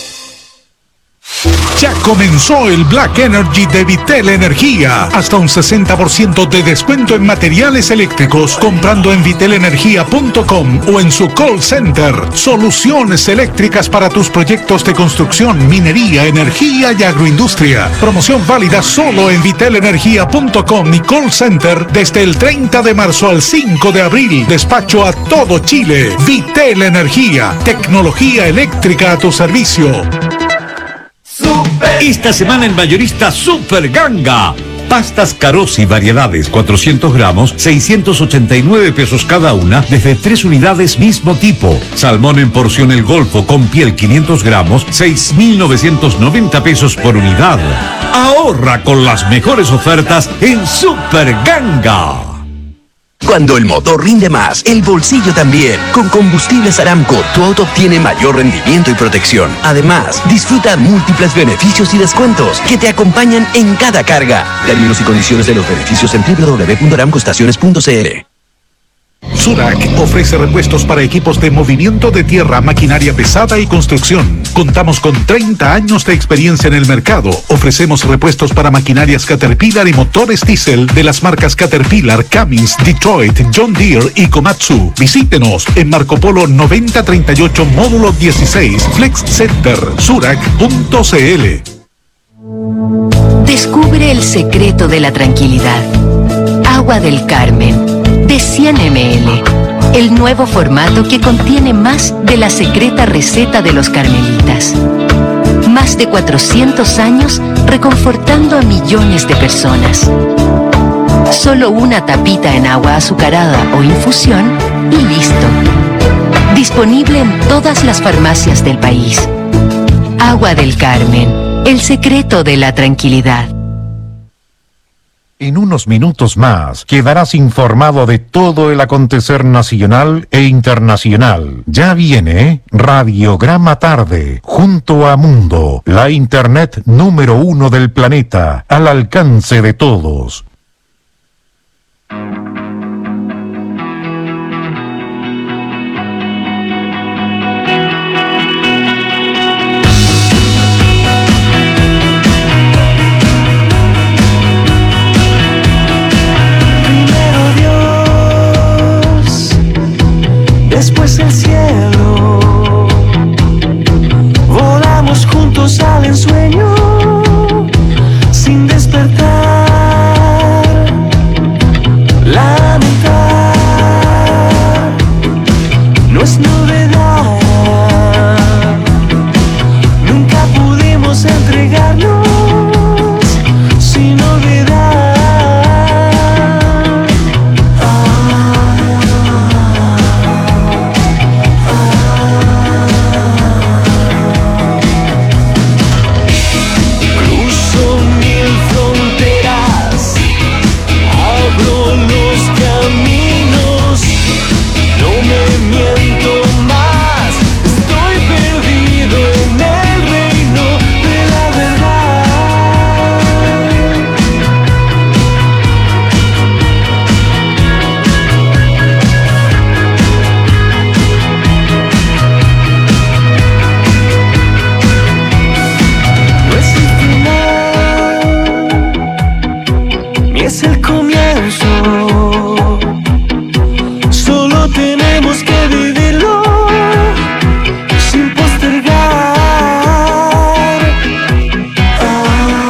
Ya comenzó el Black Energy de Vitel Energía. Hasta un sesenta por ciento de descuento en materiales eléctricos comprando en vitel energía punto com o en su call center. Soluciones eléctricas para tus proyectos de construcción, minería, energía y agroindustria. Promoción válida solo en vitel energía punto com y call center desde el treinta de marzo al cinco de abril. Despacho a todo Chile. Vitel Energía. Tecnología eléctrica a tu servicio. Esta semana en Mayorista Super Ganga. Pastas Carosi variedades cuatrocientos gramos, seiscientos ochenta y nueve pesos cada una, desde tres unidades mismo tipo. Salmón en porción El Golfo con piel quinientos gramos, seis mil novecientos noventa pesos por unidad. Ahorra con las mejores ofertas en Super Ganga. Cuando el motor rinde más, el bolsillo también. Con Combustibles Aramco, tu auto obtiene mayor rendimiento y protección. Además, disfruta múltiples beneficios y descuentos que te acompañan en cada carga. Términos y condiciones de los beneficios en doble u doble u doble u punto aramco estaciones punto c l. Surac ofrece repuestos para equipos de movimiento de tierra, maquinaria pesada y construcción. Contamos con treinta años de experiencia en el mercado. Ofrecemos repuestos para maquinarias Caterpillar y motores diésel de las marcas Caterpillar, Cummins, Detroit, John Deere y Komatsu. Visítenos en Marco Polo noventa treinta y ocho, módulo dieciséis, Flex Center, surac punto c l. Descubre el secreto de la tranquilidad. Agua del Carmen, de cien mililitros. El nuevo formato que contiene más de la secreta receta de los carmelitas. Más de cuatrocientos años reconfortando a millones de personas. Solo una tapita en agua azucarada o infusión y listo. Disponible en todas las farmacias del país. Agua del Carmen, el secreto de la tranquilidad. En unos minutos más quedarás informado de todo el acontecer nacional e internacional. Ya viene Radiograma Tarde, junto a Mundo, la internet número uno del planeta, al alcance de todos. Después el cielo, volamos juntos al ensueño, sin despertar, lamentar, no es novedad, nunca pudimos entregarnos sin novedad. Es el comienzo, solo tenemos que vivirlo sin postergar. Ah,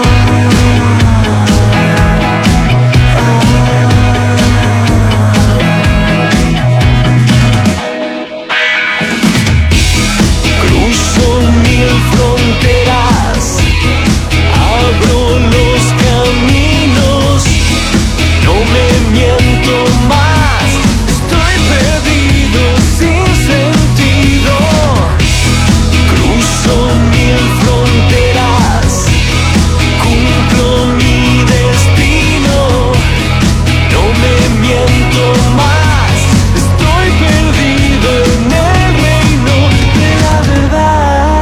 cruzo mil fronteras, abro los caminos. No me miento más, estoy perdido sin sentido. Cruzo mil fronteras, cumplo mi destino. No me miento más, estoy perdido en el reino de la verdad.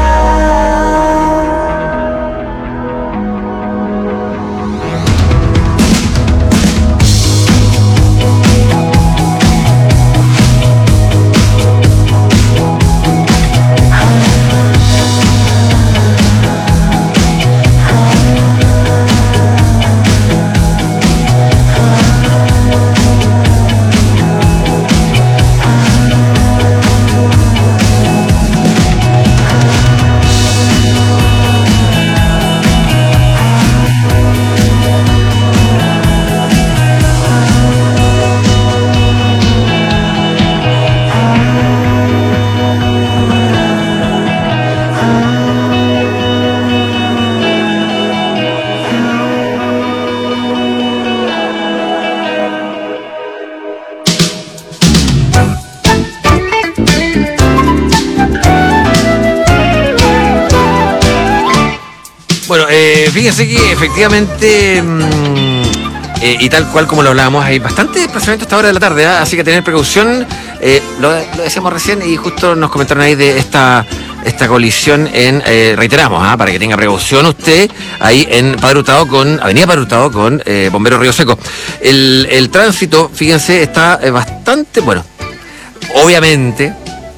Bueno, eh, fíjense que efectivamente, mmm, eh, y tal cual como lo hablábamos, hay bastante desplazamiento a esta hora de la tarde, ¿eh? Así que tener precaución. Eh, lo, lo decíamos recién y justo nos comentaron ahí de esta, esta colisión en, eh, reiteramos, ¿eh? Para que tenga precaución usted, ahí en Padre Hurtado con, Avenida Padre Hurtado con eh, Bombero Río Seco. El, el tránsito, fíjense, está eh, bastante, bueno, obviamente,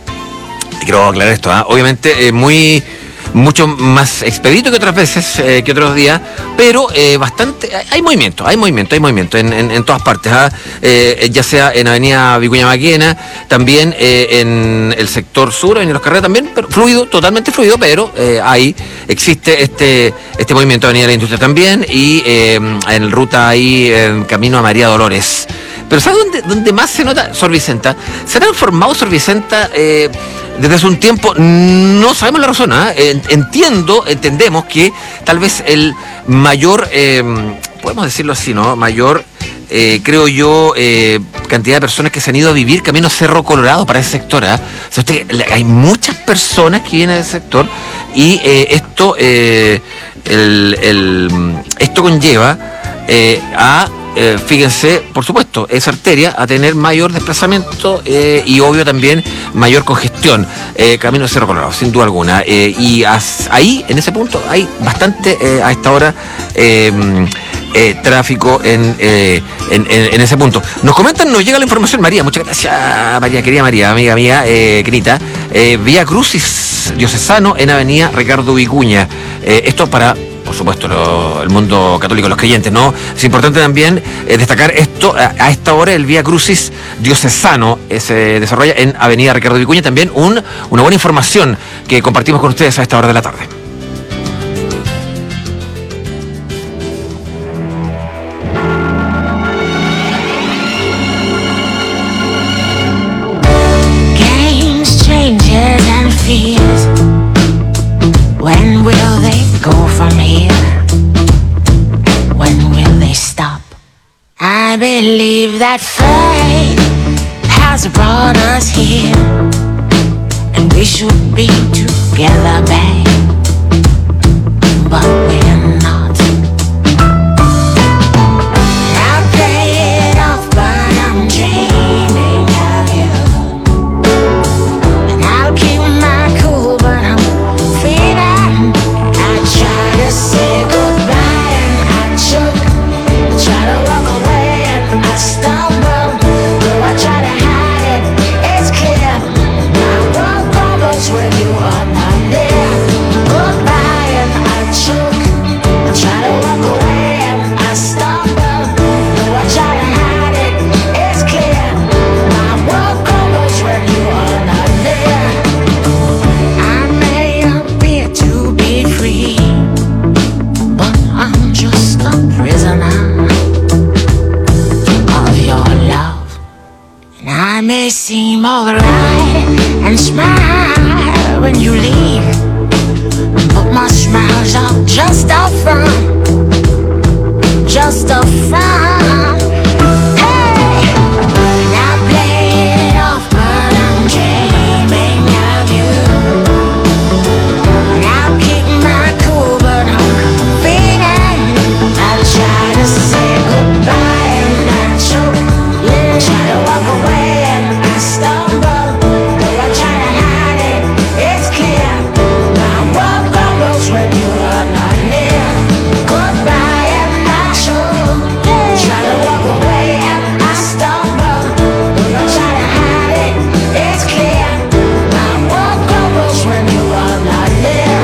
quiero aclarar esto, ¿eh? Obviamente eh, muy... mucho más expedito que otras veces, eh, que otros días, pero eh, bastante, hay movimiento, hay movimiento, hay movimiento en, en, en todas partes, ¿ah? eh, ya sea en Avenida Vicuña Maquena, también eh, en el sector sur, en Los Carreras también, pero fluido, totalmente fluido, pero eh, ahí existe este este movimiento de Avenida de la Industria también, y eh, en ruta ahí, en camino a María Dolores. Pero ¿sabes dónde, dónde más se nota? Sor Vicenta. ¿Se ha transformado Sor Vicenta eh, desde hace un tiempo? No sabemos la razón, ¿eh? Entiendo, entendemos que tal vez el mayor, eh, podemos decirlo así, ¿no? Mayor, eh, creo yo, eh, cantidad de personas que se han ido a vivir camino Cerro Colorado para ese sector, ¿eh? O sea, usted, hay muchas personas que vienen de ese sector y eh, esto, eh, el, el, esto conlleva eh, a, eh, fíjense, por supuesto, esa arteria a tener mayor desplazamiento eh, y obvio también mayor congestión. Eh, camino de Cerro Colorado, sin duda alguna. Eh, y as, ahí, en ese punto, hay bastante eh, a esta hora eh, eh, tráfico en, eh, en, en, en ese punto. Nos comentan, nos llega la información, María, muchas gracias, María, querida María, amiga mía, eh, Quinita. Eh, Vía Crucis Diocesano en Avenida Ricardo Vicuña. Eh, esto para, por supuesto, lo, el mundo católico, los creyentes, ¿no? Es importante también eh, destacar esto, a, a esta hora el Vía Crucis Diocesano eh, se desarrolla en Avenida Ricardo Vicuña, también un, una buena información que compartimos con ustedes a esta hora de la tarde. Fears. When will they go from here? When will they stop? I believe that fate has brought us here, and we should be together, babe, but we're not. I'll play it off, but I'm dreaming of you. Keep my cool, but I'm feeling. I try to say goodbye and I choke. I try to walk away and I stumble. Though I try to hide it, it's clear. My world crumbles when you are not there. Goodbye and I choke. I try to walk away and I stumble. Though I try to hide it, it's clear. My world crumbles when you are not there. I may seem alright and smile when you leave, but my smiles are just a front, just a front. Hey, and I play it off, but I'm dreaming of you. And I'll keep my cool, but I'm feeling. I'll try to say goodbye and I choke. Yeah, try to walk away and I stumble. Though I try to hide it, it's clear. My world crumbles when you are not near. Goodbye and I choke. Try to walk away and I stumble. Though I try to hide it, it's clear. My world crumbles when you are not near.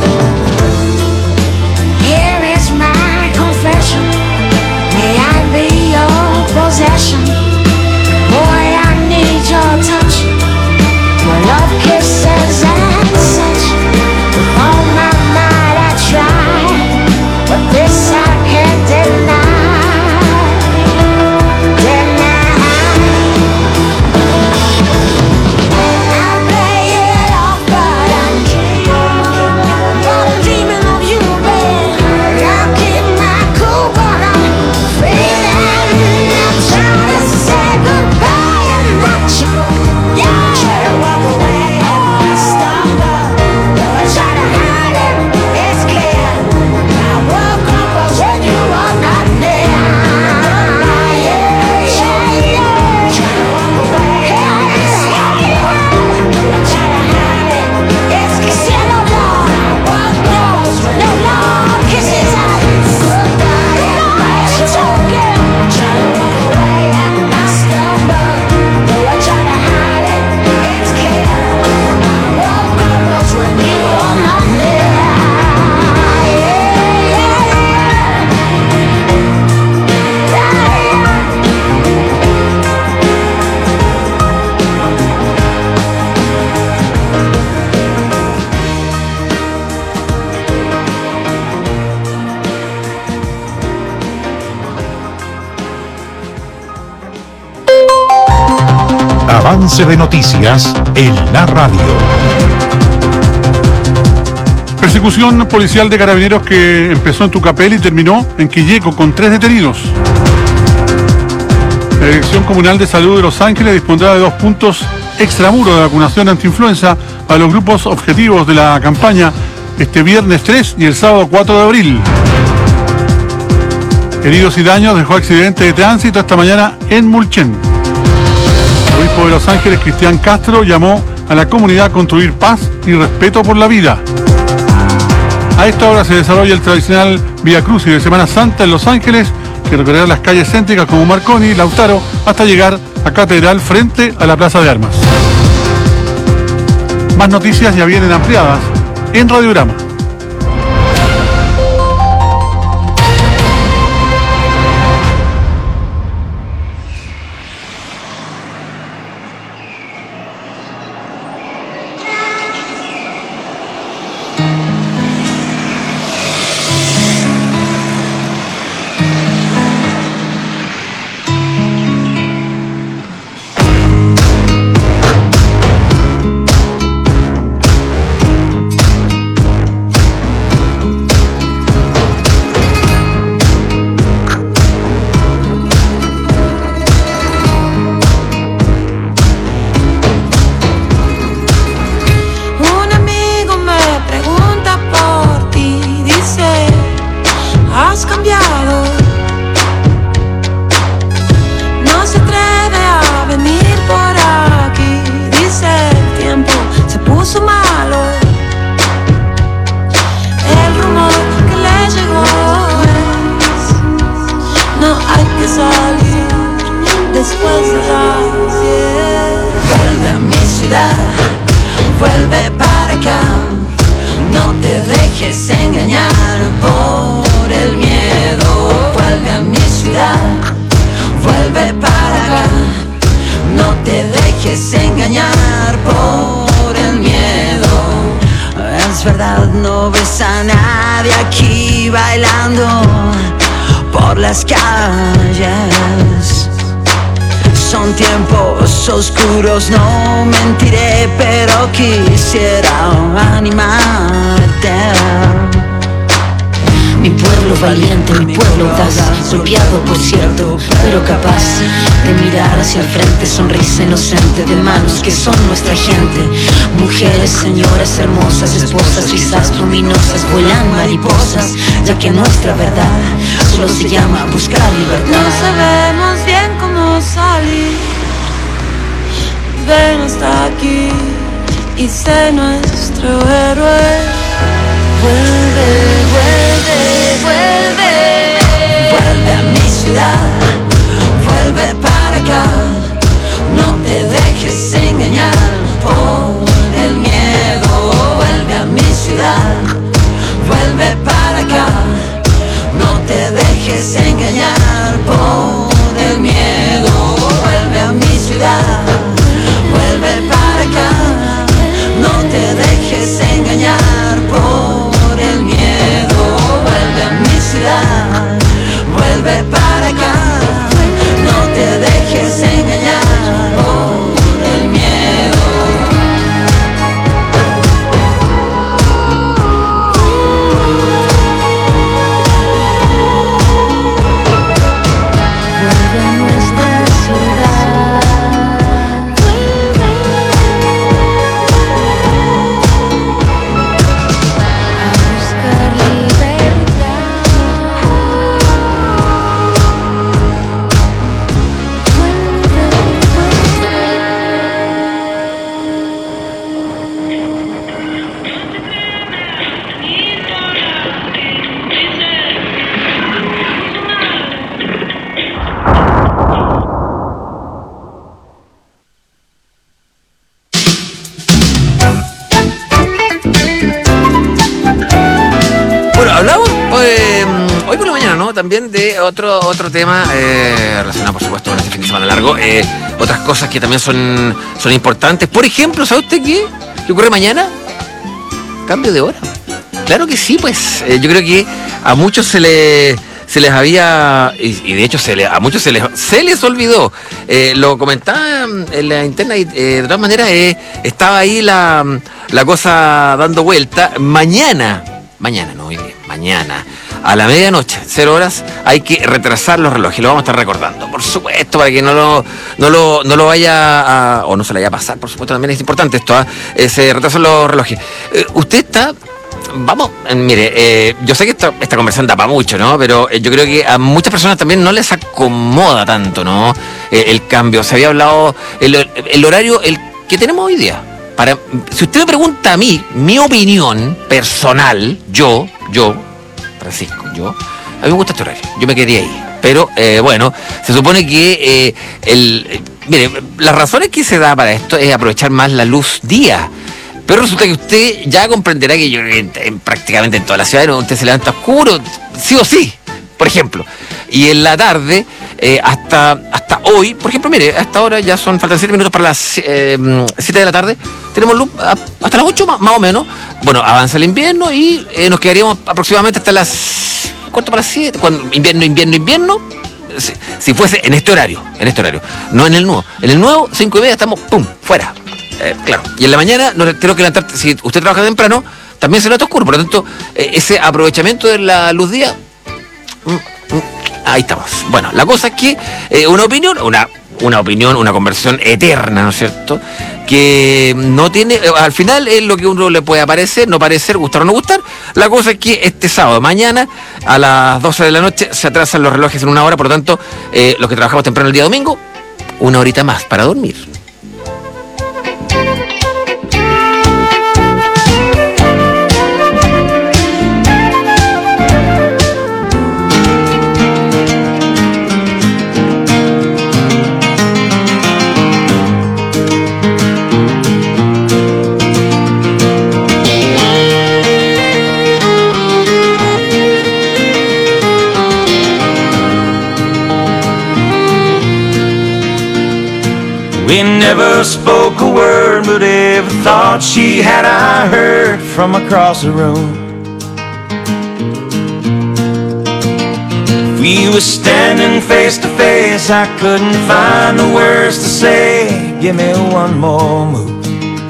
Here is my confession. May I be your possession. Boy, I need your touch, your love kisses and such. With all my might I try, but this I can't deny. Deny. I play it off, but I'm dreaming, but I'm dreaming of you, babe. I'll keep my cool, but I'm feeling. I'm trying to say goodbye and I choke. Yeah, try to walk away and I stumble. Though I try to hide it, it's clear. My world crumbles when you are not near. Yeah, yeah, yeah. Try to walk away and I stumble. Though I try to hide it, it's clear. No love, my world crumbles when no love kisses us. Goodbye and I choke. Try to walk away and I stumble. Though I try to hide it, it's clear. My world crumbles when you are not near. Yeah, Avance de noticias en la radio. Persecución policial de carabineros que empezó en Tucapel y terminó en Quilleco con tres detenidos. La Dirección Comunal de Salud de Los Ángeles dispondrá de dos puntos extramuro de vacunación antiinfluenza para los grupos objetivos de la campaña este viernes tres y el sábado cuatro de abril. Heridos y daños dejó accidente de tránsito esta mañana en Mulchen. El obispo de Los Ángeles, Cristian Castro, llamó a la comunidad a construir paz y respeto por la vida. A esta hora se desarrolla el tradicional Vía Crucis de Semana Santa en Los Ángeles, que recorrerá las calles céntricas como Marconi y Lautaro hasta llegar a Catedral frente a la Plaza de Armas. Más noticias ya vienen ampliadas en Radiograma. Oscuros, no mentiré, pero quisiera animarte. Mi pueblo valiente, mi pueblo audaz, golpeado por cierto, pero capaz de mirar hacia el frente, sonrisa inocente de manos que son nuestra gente. Mujeres, señoras hermosas, esposas, risas luminosas, vuelan mariposas, ya que nuestra verdad solo se llama buscar libertad. No sabemos bien cómo salir. Ven hasta aquí y sé nuestro héroe. Vuelve, vuelve, vuelve. Vuelve a mi ciudad, vuelve para acá. No te dejes engañar por el miedo. Vuelve a mi ciudad, vuelve para acá. No te dejes engañar por el miedo. Vuelve a mi ciudad. Vuelve para acá, no te dejes engañar por el miedo. Vuelve a mi ciudad, vuelve para acá, no te dejes engañar por el miedo. Vuelve a nuestra ciudad. También de otro otro tema eh, relacionado, por supuesto, con este fin de semana largo. Eh, otras cosas que también son, son importantes. Por ejemplo, ¿sabe usted qué? ¿Qué ocurre mañana? Cambio de hora. Claro que sí, pues. Eh, yo creo que a muchos se le se les había, y, y de hecho se le, a muchos se les, se les olvidó. Eh, lo comentaba en la interna y eh, de todas maneras eh, estaba ahí la, la cosa dando vuelta. Mañana, mañana, no hoy día, mañana. A la medianoche, cero horas, hay que retrasar los relojes. Lo vamos a estar recordando, por supuesto, para que no lo, no lo, no lo vaya a, o no se le vaya a pasar, por supuesto, también es importante esto, ¿eh? Eh, se retrasan los relojes. Eh, usted está vamos, eh, mire, eh, yo sé que esta, esta conversación da para mucho, ¿no? Pero eh, yo creo que a muchas personas también no les acomoda tanto, ¿no? Eh, el cambio. Se había hablado, el, el horario el que tenemos hoy día. Para, si usted me pregunta a mí, mi opinión personal, yo, yo, Francisco, yo, a mí me gusta este horario. Yo me quería ir. Pero, eh, bueno, se supone que eh, el... Eh, mire, las razones que se da para esto es aprovechar más la luz día. Pero resulta que usted ya comprenderá que yo en, en, prácticamente en toda la ciudad usted se levanta oscuro, sí o sí, por ejemplo. Y en la tarde, eh, hasta hasta hoy, por ejemplo, mire, hasta ahora ya son, faltan siete minutos para las eh, siete de la tarde, tenemos luz a, hasta las ocho más, más o menos. Bueno, avanza el invierno y eh, nos quedaríamos aproximadamente hasta las cuarto para las siete, cuando invierno, invierno, invierno, si, si fuese en este horario, en este horario, no en el nuevo. En el nuevo, cinco y media, estamos, pum, fuera. Eh, claro, y en la mañana no tengo que levantar, si usted trabaja temprano, también se levanta oscuro, por lo tanto, eh, ese aprovechamiento de la luz día, mm, mm, ahí estamos. Bueno, la cosa es que eh, una opinión, una, una opinión, una conversación eterna, ¿no es cierto? Que no tiene, eh, al final es lo que uno le puede parecer, no parecer, gustar o no gustar. La cosa es que este sábado, mañana, a las doce de la noche, se atrasan los relojes en una hora, por lo tanto, eh, los que trabajamos temprano el día domingo, una horita más para dormir. We never spoke a word, but every thought she had I heard from across the room. If we were standing face to face, I couldn't find the words to say. Give me one more move.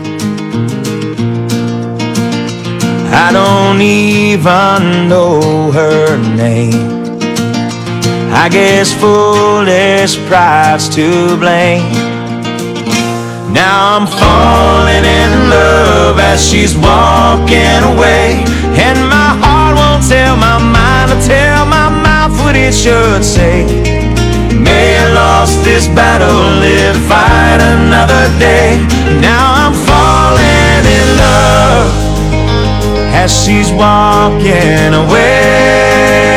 I don't even know her name. I guess foolish pride's to blame. Now I'm falling in love as she's walking away, and my heart won't tell my mind to tell my mouth what it should say. May I lost this battle, live, fight another day. Now I'm falling in love as she's walking away.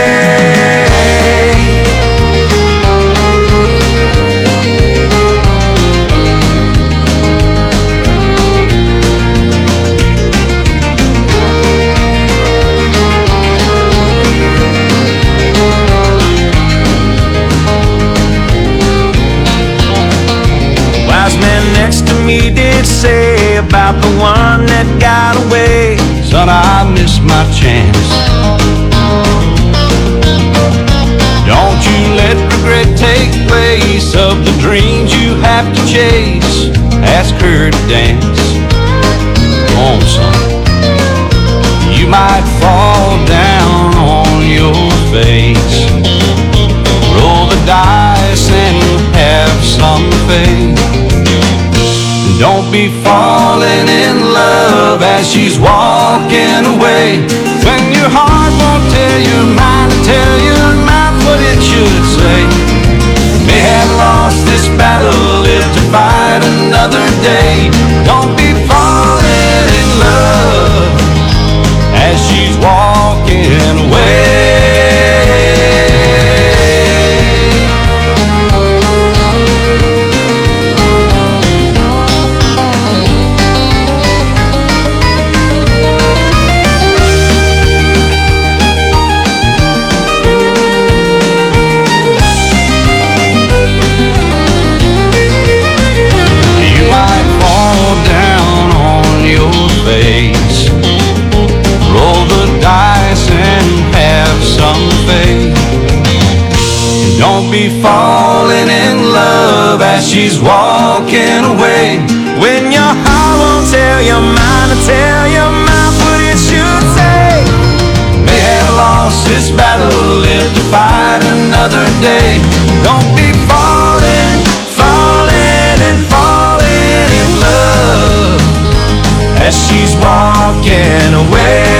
He did say about the one that got away, son, I missed my chance. Don't you let regret take place of the dreams you have to chase. Ask her to dance. Come on, son. You might fall down on your face. Roll the dice and have some faith. Don't be falling in love as she's walking away, when your heart won't tell your mind to tell your mouth what it should say. May have lost this battle, live to fight another day. Don't be falling in love as she's walking away. Don't be falling in love as she's walking away, when your heart won't tell your mind to tell your mouth what it should say. May have lost this battle, live to fight another day. Don't be falling, falling and falling in love as she's walking away.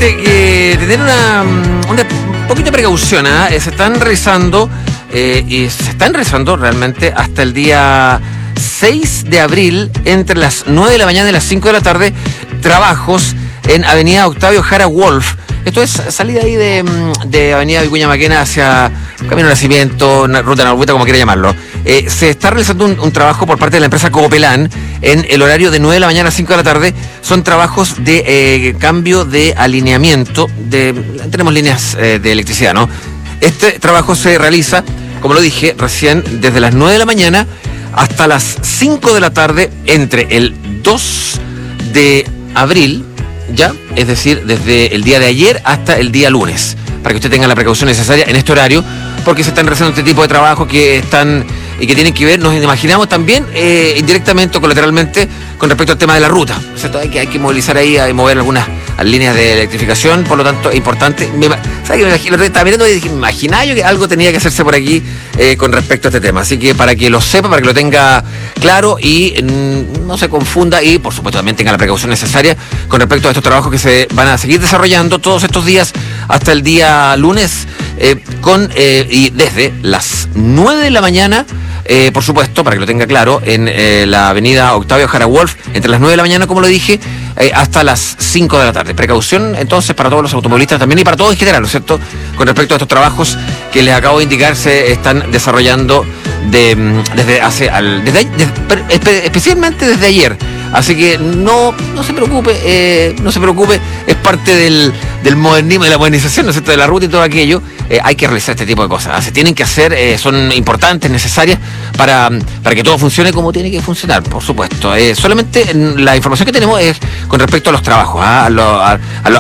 solamente que tener una, una un poquito de precaución, ¿eh? Se están realizando, eh, y se están realizando realmente hasta el día seis de abril, entre las nueve de la mañana y las cinco de la tarde, trabajos en Avenida Octavio Jara Wolf. Esto es salida ahí de, de Avenida Vicuña Maquena hacia Camino Nacimiento, Ruta Narbueta, como quiera llamarlo. Eh, se está realizando un, un trabajo por parte de la empresa Copelán en el horario de nueve de la mañana a cinco de la tarde. Son trabajos de eh, cambio de alineamiento. De, tenemos líneas eh, de electricidad, ¿no? Este trabajo se realiza, como lo dije recién, desde las nueve de la mañana hasta las cinco de la tarde, entre el dos de abril, ya, es decir, desde el día de ayer hasta el día lunes, para que usted tenga la precaución necesaria en este horario, porque se están realizando este tipo de trabajos que están y que tienen que ver, nos imaginamos también, eh, indirectamente o colateralmente, con respecto al tema de la ruta. ¿Cierto? Hay que, hay que movilizar ahí, hay que mover algunas líneas de electrificación, por lo tanto, es importante. Me, ¿sabes qué? Me imagino, estaba mirando y dije, me imaginaba yo que algo tenía que hacerse por aquí eh, con respecto a este tema. Así que para que lo sepa, para que lo tenga claro y mm, no se confunda, y por supuesto también tenga la precaución necesaria con respecto a estos trabajos que se van a seguir desarrollando todos estos días hasta el día lunes, eh, con eh, y desde las nueve de la mañana. Eh, por supuesto, para que lo tenga claro, en eh, la avenida Octavio Jara Wolf, entre las nueve de la mañana, como lo dije, eh, hasta las cinco de la tarde. Precaución, entonces, para todos los automovilistas también y para todos en general, ¿no es cierto?, con respecto a estos trabajos que les acabo de indicar se están desarrollando de, desde hace, al, desde, desde, especialmente desde ayer. Así que no, no se preocupe, eh, no se preocupe, es parte del, del modernismo, de la modernización, ¿no es cierto?, de la ruta y todo aquello. Eh, hay que realizar este tipo de cosas, se tienen que hacer, eh, son importantes, necesarias para, para que todo funcione como tiene que funcionar, por supuesto. Eh, solamente la información que tenemos es con respecto a los trabajos, ¿ah? a, lo, a, a, lo,